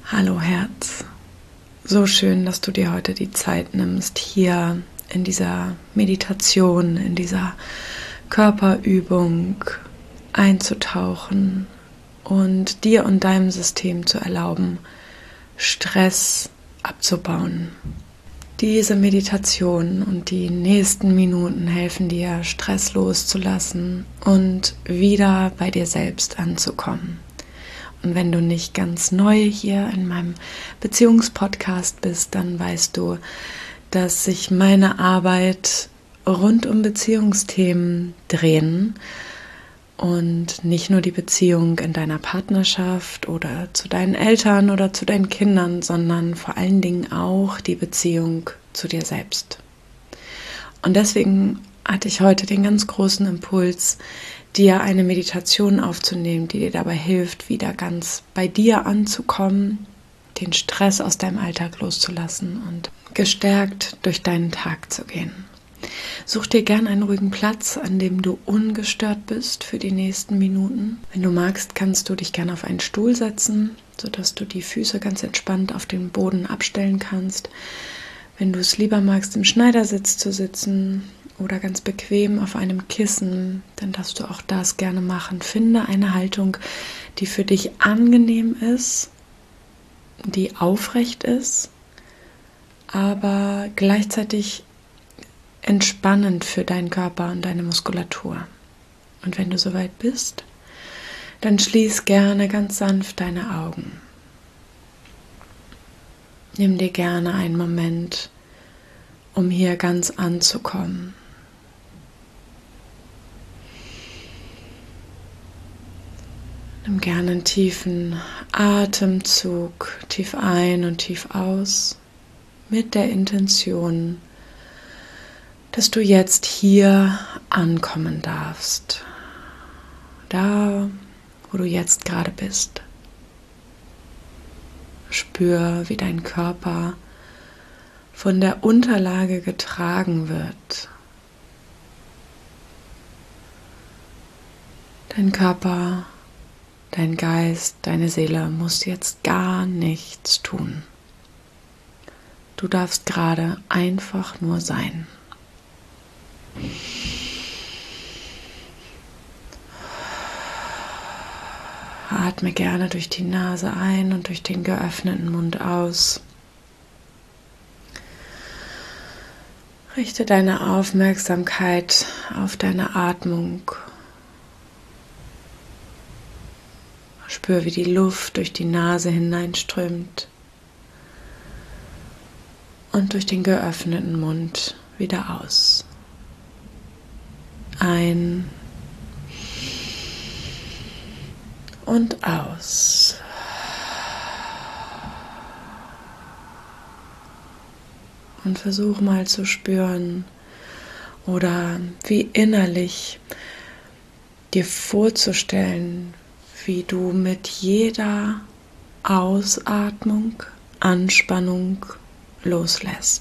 Hallo Herz, so schön, dass du dir heute die Zeit nimmst, hier in dieser Meditation, in dieser Körperübung einzutauchen und dir und deinem System zu erlauben, Stress abzubauen. Diese Meditation und die nächsten Minuten helfen dir, Stress loszulassen und wieder bei dir selbst anzukommen. Und wenn du nicht ganz neu hier in meinem Beziehungspodcast bist, dann weißt du, dass sich meine Arbeit rund um Beziehungsthemen drehen und nicht nur die Beziehung in deiner Partnerschaft oder zu deinen Eltern oder zu deinen Kindern, sondern vor allen Dingen auch die Beziehung zu dir selbst. Und deswegen hatte ich heute den ganz großen Impuls, dir eine Meditation aufzunehmen, die dir dabei hilft, wieder ganz bei dir anzukommen, den Stress aus deinem Alltag loszulassen und gestärkt durch deinen Tag zu gehen. Such dir gern einen ruhigen Platz, an dem du ungestört bist für die nächsten Minuten. Wenn du magst, kannst du dich gerne auf einen Stuhl setzen, sodass du die Füße ganz entspannt auf den Boden abstellen kannst. Wenn du es lieber magst, im Schneidersitz zu sitzen oder ganz bequem auf einem Kissen, dann darfst du auch das gerne machen. Finde eine Haltung, die für dich angenehm ist, die aufrecht ist, aber gleichzeitig entspannend für deinen Körper und deine Muskulatur. Und wenn du soweit bist, dann schließ gerne ganz sanft deine Augen. Nimm dir gerne einen Moment, um hier ganz anzukommen. Nimm gerne einen tiefen Atemzug, tief ein und tief aus, mit der Intention, dass du jetzt hier ankommen darfst, da, wo du jetzt gerade bist. Spür, wie dein Körper von der Unterlage getragen wird. Dein Körper, dein Geist, deine Seele muss jetzt gar nichts tun. Du darfst gerade einfach nur sein. Atme gerne durch die Nase ein und durch den geöffneten Mund aus. Richte deine Aufmerksamkeit auf deine Atmung. Spür, wie die Luft durch die Nase hineinströmt und durch den geöffneten Mund wieder aus. Ein und aus. Und versuch mal zu spüren oder wie innerlich dir vorzustellen, wie du mit jeder Ausatmung Anspannung loslässt.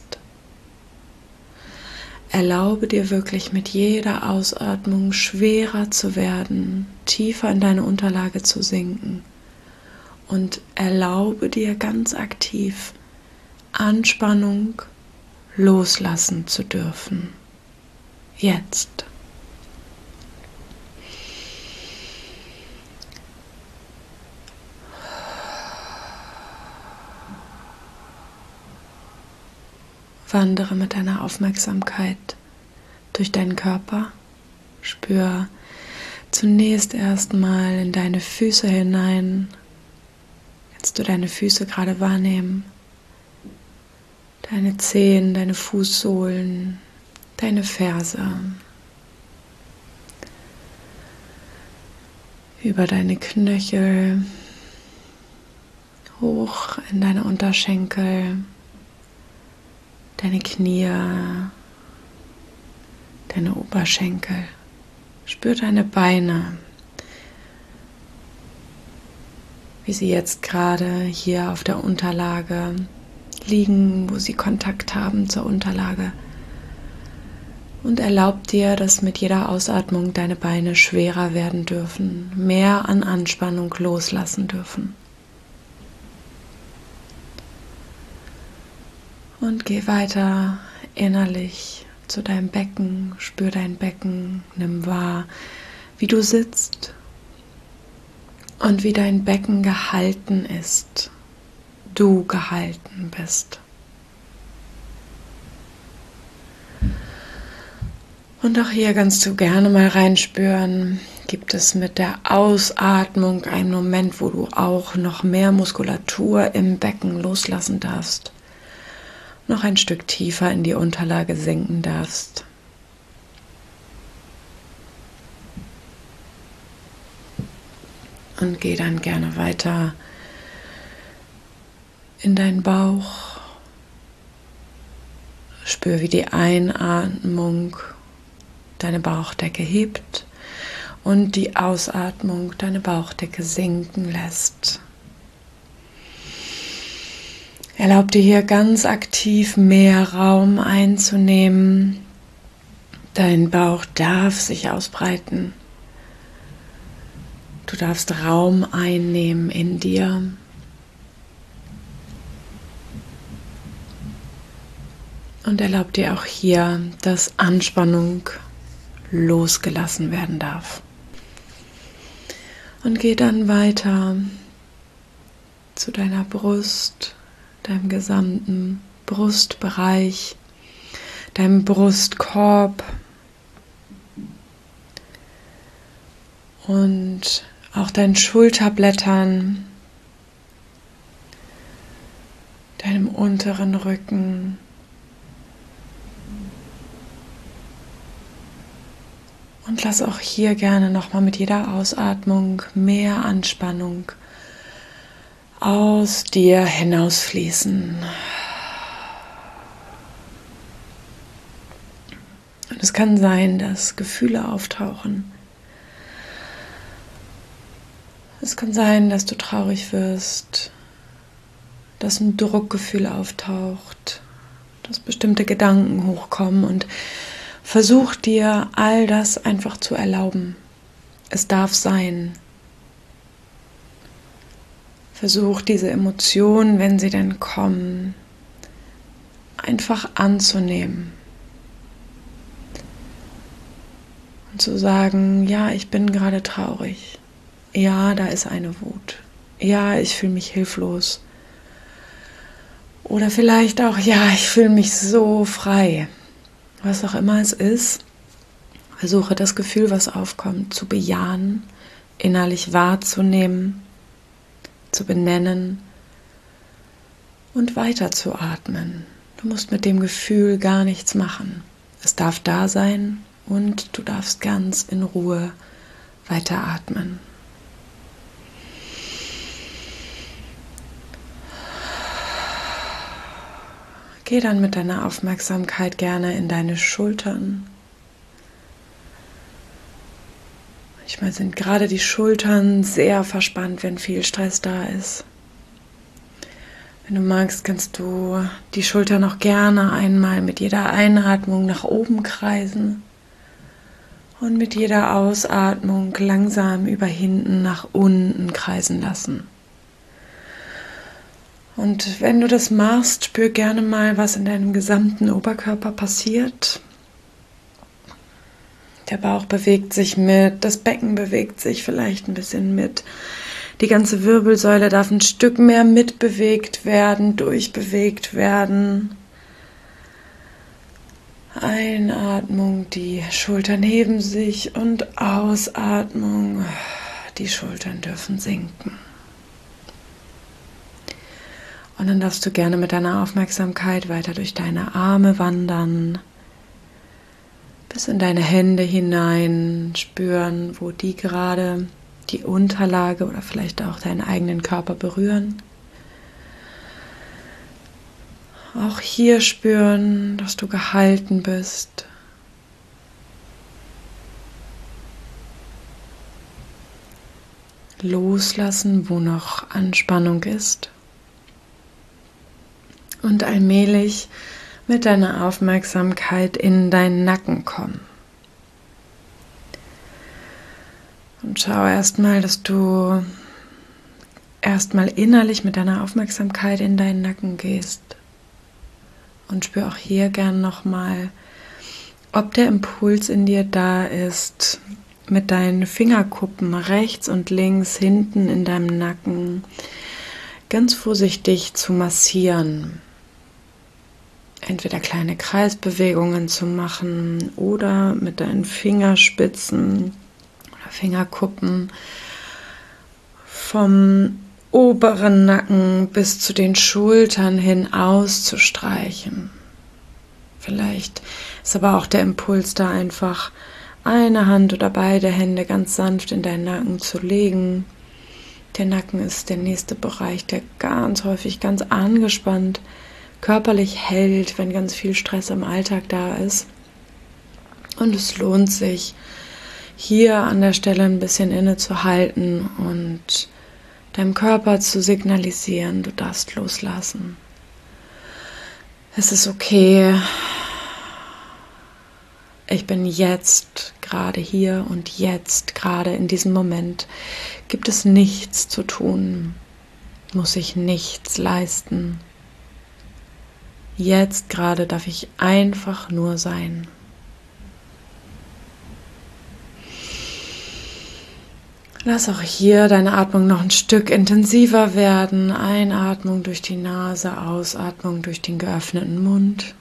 Erlaube dir wirklich mit jeder Ausatmung schwerer zu werden, tiefer in deine Unterlage zu sinken und erlaube dir ganz aktiv Anspannung loslassen zu dürfen. Jetzt. Wandere mit deiner Aufmerksamkeit durch deinen Körper. Spür zunächst erstmal in deine Füße hinein. Kannst du deine Füße gerade wahrnehmen? Deine Zehen, deine Fußsohlen, deine Ferse. Über deine Knöchel, hoch in deine Unterschenkel. Deine Knie, deine Oberschenkel. Spür deine Beine, wie sie jetzt gerade hier auf der Unterlage liegen, wo sie Kontakt haben zur Unterlage. Und erlaub dir, dass mit jeder Ausatmung deine Beine schwerer werden dürfen, mehr an Anspannung loslassen dürfen. Und geh weiter innerlich zu deinem Becken, spür dein Becken, nimm wahr, wie du sitzt und wie dein Becken gehalten ist, du gehalten bist. Und auch hier kannst du gerne mal reinspüren, gibt es mit der Ausatmung einen Moment, wo du auch noch mehr Muskulatur im Becken loslassen darfst, noch ein Stück tiefer in die Unterlage sinken darfst. Und geh dann gerne weiter in deinen Bauch. Spür, wie die Einatmung deine Bauchdecke hebt und die Ausatmung deine Bauchdecke sinken lässt. Erlaub dir hier ganz aktiv mehr Raum einzunehmen. Dein Bauch darf sich ausbreiten. Du darfst Raum einnehmen in dir. Und erlaub dir auch hier, dass Anspannung losgelassen werden darf. Und geh dann weiter zu deiner Brust, deinem gesamten Brustbereich, deinem Brustkorb und auch deinen Schulterblättern, deinem unteren Rücken. Und lass auch hier gerne nochmal mit jeder Ausatmung mehr Anspannung aus dir hinausfließen. Und es kann sein, dass Gefühle auftauchen. Es kann sein, dass du traurig wirst, dass ein Druckgefühl auftaucht, dass bestimmte Gedanken hochkommen und versuch dir all das einfach zu erlauben. Es darf sein. Versuch diese Emotionen, wenn sie denn kommen, einfach anzunehmen. Und zu sagen, ja, ich bin gerade traurig. Ja, da ist eine Wut. Ja, ich fühle mich hilflos. Oder vielleicht auch, ja, ich fühle mich so frei. Was auch immer es ist, versuche das Gefühl, was aufkommt, zu bejahen, innerlich wahrzunehmen, zu benennen und weiterzuatmen. Du musst mit dem Gefühl gar nichts machen. Es darf da sein und du darfst ganz in Ruhe weiteratmen. Geh dann mit deiner Aufmerksamkeit gerne in deine Schultern. Manchmal sind gerade die Schultern sehr verspannt, wenn viel Stress da ist. Wenn du magst, kannst du die Schultern auch gerne einmal mit jeder Einatmung nach oben kreisen und mit jeder Ausatmung langsam über hinten nach unten kreisen lassen. Und wenn du das machst, spür gerne mal, was in deinem gesamten Oberkörper passiert. Der Bauch bewegt sich mit, das Becken bewegt sich vielleicht ein bisschen mit. Die ganze Wirbelsäule darf ein Stück mehr mitbewegt werden, durchbewegt werden. Einatmung, die Schultern heben sich und Ausatmung, die Schultern dürfen sinken. Und dann darfst du gerne mit deiner Aufmerksamkeit weiter durch deine Arme wandern, bis in deine Hände hinein, spüren, wo die gerade die Unterlage oder vielleicht auch deinen eigenen Körper berühren. Auch hier spüren, dass du gehalten bist. Loslassen, wo noch Anspannung ist. Und allmählich mit deiner Aufmerksamkeit in deinen Nacken kommen. Und schau erstmal, dass du erstmal innerlich mit deiner Aufmerksamkeit in deinen Nacken gehst. Und spür auch hier gern nochmal, ob der Impuls in dir da ist, mit deinen Fingerkuppen rechts und links hinten in deinem Nacken ganz vorsichtig zu massieren. Entweder kleine Kreisbewegungen zu machen oder mit deinen Fingerspitzen oder Fingerkuppen vom oberen Nacken bis zu den Schultern hin auszustreichen. Vielleicht ist aber auch der Impuls da, einfach eine Hand oder beide Hände ganz sanft in deinen Nacken zu legen. Der Nacken ist der nächste Bereich, der ganz häufig ganz angespannt körperlich hält, wenn ganz viel Stress im Alltag da ist. Und es lohnt sich, hier an der Stelle ein bisschen innezuhalten und deinem Körper zu signalisieren, du darfst loslassen. Es ist okay. Ich bin jetzt gerade hier und jetzt gerade in diesem Moment gibt es nichts zu tun, muss ich nichts leisten. Jetzt gerade darf ich einfach nur sein. Lass auch hier deine Atmung noch ein Stück intensiver werden. Einatmung durch die Nase, Ausatmung durch den geöffneten Mund.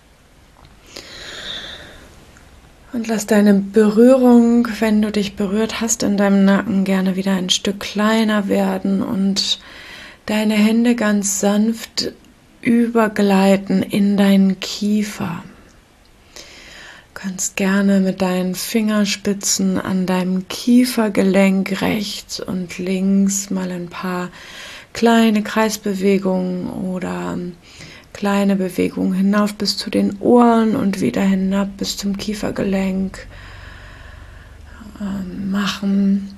Und lass deine Berührung, wenn du dich berührt hast in deinem Nacken, gerne wieder ein Stück kleiner werden und deine Hände ganz sanft übergleiten in deinen Kiefer. Du kannst gerne mit deinen Fingerspitzen an deinem Kiefergelenk rechts und links mal ein paar kleine Kreisbewegungen oder kleine Bewegungen hinauf bis zu den Ohren und wieder hinab bis zum Kiefergelenk machen.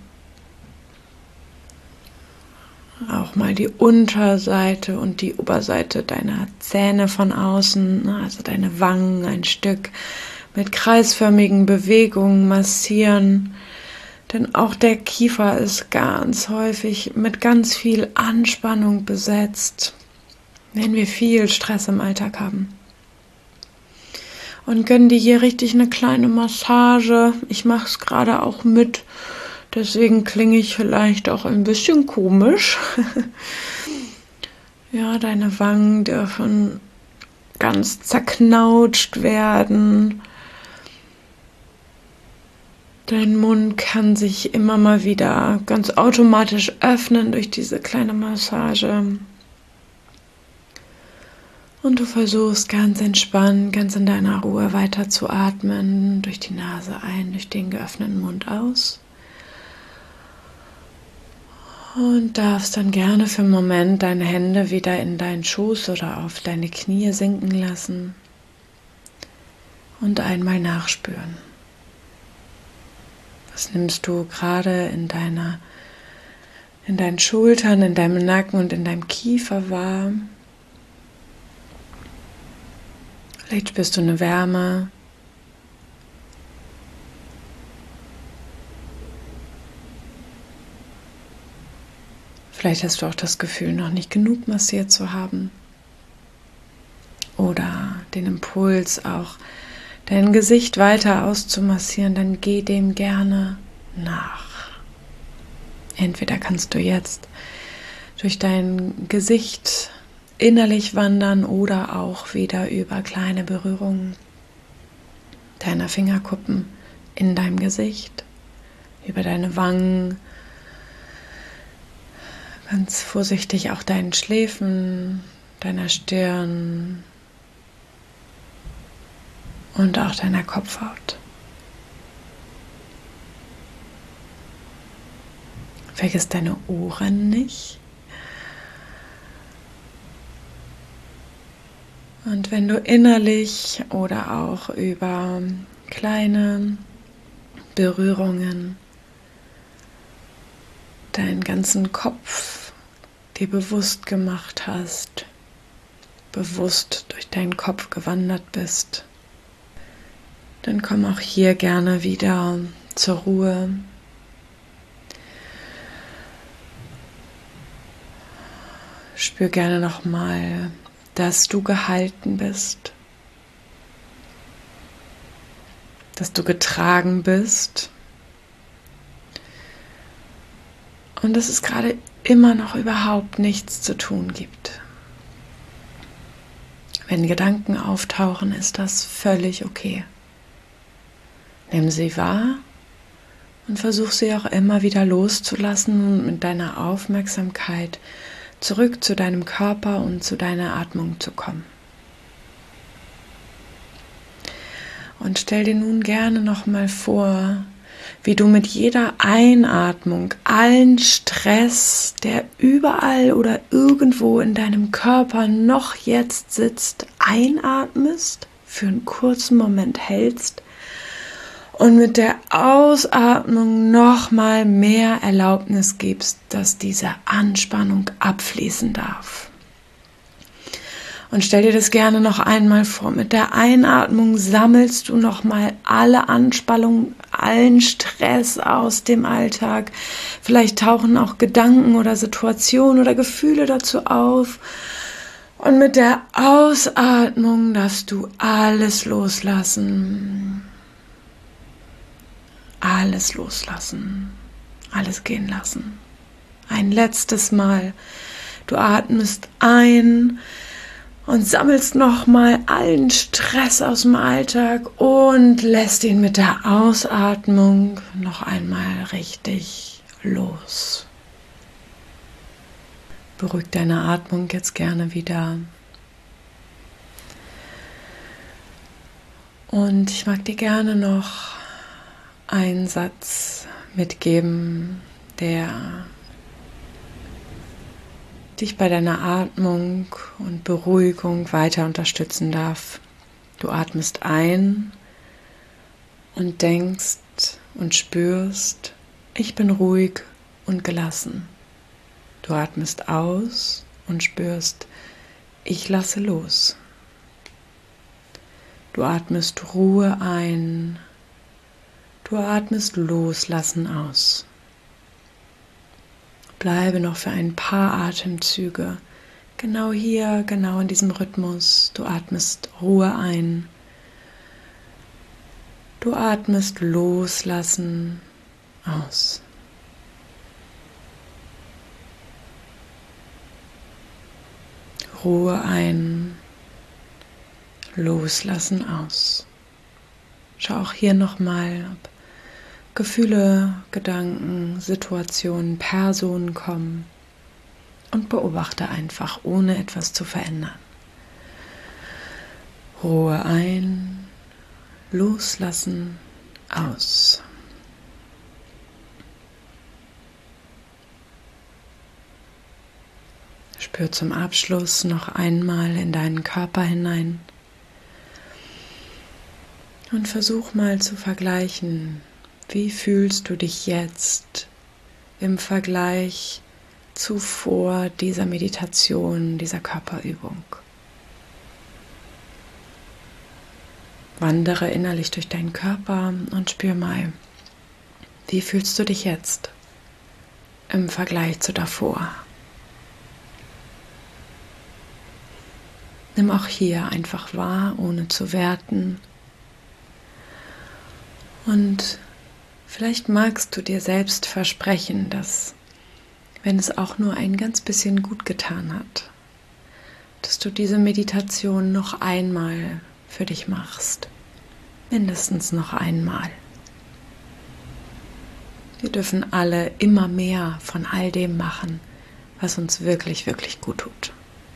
Auch mal die Unterseite und die Oberseite deiner Zähne von außen, also deine Wangen ein Stück mit kreisförmigen Bewegungen massieren. Denn auch der Kiefer ist ganz häufig mit ganz viel Anspannung besetzt, wenn wir viel Stress im Alltag haben. Und gönn dir hier richtig eine kleine Massage. Ich mache es gerade auch mit. Deswegen klinge ich vielleicht auch ein bisschen komisch. Ja, deine Wangen dürfen ganz zerknautscht werden. Dein Mund kann sich immer mal wieder ganz automatisch öffnen durch diese kleine Massage. Und du versuchst ganz entspannt, ganz in deiner Ruhe weiter zu atmen. Durch die Nase ein, durch den geöffneten Mund aus. Und darfst dann gerne für einen Moment deine Hände wieder in deinen Schoß oder auf deine Knie sinken lassen und einmal nachspüren. Was nimmst du gerade in deinen Schultern, in deinem Nacken und in deinem Kiefer wahr? Vielleicht spürst du eine Wärme. Vielleicht hast du auch das Gefühl, noch nicht genug massiert zu haben. Oder den Impuls, auch dein Gesicht weiter auszumassieren, dann geh dem gerne nach. Entweder kannst du jetzt durch dein Gesicht innerlich wandern oder auch wieder über kleine Berührungen deiner Fingerkuppen in deinem Gesicht, über deine Wangen, ganz vorsichtig auch deinen Schläfen, deiner Stirn und auch deiner Kopfhaut. Vergiss deine Ohren nicht. Und wenn du innerlich oder auch über kleine Berührungen deinen ganzen Kopf dir bewusst gemacht hast, bewusst durch deinen Kopf gewandert bist, dann komm auch hier gerne wieder zur Ruhe. Spür gerne nochmal dass du gehalten bist, dass du getragen bist und dass es gerade immer noch überhaupt nichts zu tun gibt. Wenn Gedanken auftauchen, ist das völlig okay. Nimm sie wahr und versuch sie auch immer wieder loszulassen und mit deiner Aufmerksamkeit zurück zu deinem Körper und zu deiner Atmung zu kommen. Und stell dir nun gerne nochmal vor, wie du mit jeder Einatmung allen Stress, der überall oder irgendwo in deinem Körper noch jetzt sitzt, einatmest, für einen kurzen Moment hältst und mit der Ausatmung nochmal mehr Erlaubnis gibst, dass diese Anspannung abfließen darf. Und stell dir das gerne noch einmal vor. Mit der Einatmung sammelst du nochmal alle Anspannung, allen Stress aus dem Alltag. Vielleicht tauchen auch Gedanken oder Situationen oder Gefühle dazu auf. Und mit der Ausatmung darfst du alles loslassen. Alles loslassen. Alles gehen lassen. Ein letztes Mal. Du atmest ein und sammelst nochmal allen Stress aus dem Alltag und lässt ihn mit der Ausatmung noch einmal richtig los. Beruhig deine Atmung jetzt gerne wieder. Und ich mag dir gerne noch einen Satz mitgeben, der dich bei deiner Atmung und Beruhigung weiter unterstützen darf. Du atmest ein und denkst und spürst, ich bin ruhig und gelassen. Du atmest aus und spürst, ich lasse los. Du atmest Ruhe ein, du atmest Loslassen aus. Bleibe noch für ein paar Atemzüge, genau hier, genau in diesem Rhythmus. Du atmest Ruhe ein, du atmest Loslassen aus. Ruhe ein, Loslassen aus. Schau auch hier nochmal, ob Gefühle, Gedanken, Situationen, Personen kommen und beobachte einfach, ohne etwas zu verändern. Ruhe ein, loslassen, aus. Spür zum Abschluss noch einmal in deinen Körper hinein und versuch mal zu vergleichen, wie fühlst du dich jetzt im Vergleich zu vor dieser Meditation, dieser Körperübung? Wandere innerlich durch deinen Körper und spür mal, wie fühlst du dich jetzt im Vergleich zu davor? Nimm auch hier einfach wahr, ohne zu werten. Und vielleicht magst du dir selbst versprechen, dass, wenn es auch nur ein ganz bisschen gut getan hat, dass du diese Meditation noch einmal für dich machst. Mindestens noch einmal. Wir dürfen alle immer mehr von all dem machen, was uns wirklich, wirklich gut tut.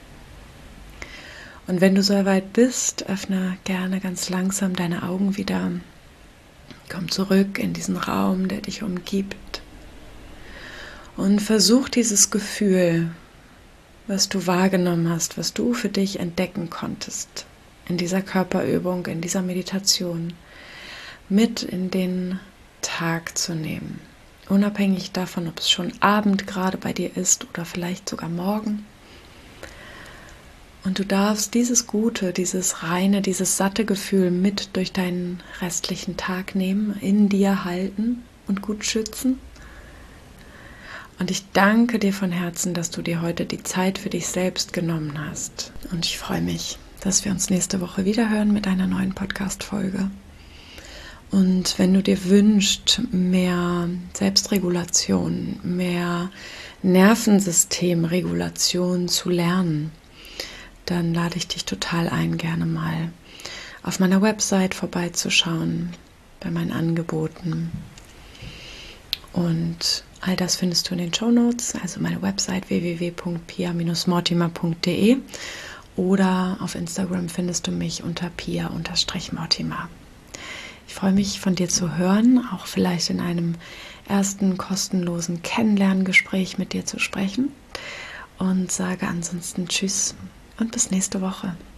Und wenn du so weit bist, öffne gerne ganz langsam deine Augen wieder. Komm zurück in diesen Raum, der dich umgibt. Und versuch dieses Gefühl, was du wahrgenommen hast, was du für dich entdecken konntest, in dieser Körperübung, in dieser Meditation, mit in den Tag zu nehmen. Unabhängig davon, ob es schon Abend gerade bei dir ist oder vielleicht sogar morgen. Und du darfst dieses gute, dieses reine, dieses satte Gefühl mit durch deinen restlichen Tag nehmen, in dir halten und gut schützen. Und ich danke dir von Herzen, dass du dir heute die Zeit für dich selbst genommen hast. Und ich freue mich, dass wir uns nächste Woche wieder hören mit einer neuen Podcast-Folge. Und wenn du dir wünschst, mehr Selbstregulation, mehr Nervensystemregulation zu lernen, dann lade ich dich total ein, gerne mal auf meiner Website vorbeizuschauen, bei meinen Angeboten. Und all das findest du in den Shownotes, also meine Website www.pia-mortimer.de, oder auf Instagram findest du mich unter pia_mortimer. Ich freue mich, von dir zu hören, auch vielleicht in einem ersten kostenlosen Kennenlerngespräch mit dir zu sprechen, und sage ansonsten Tschüss und bis nächste Woche.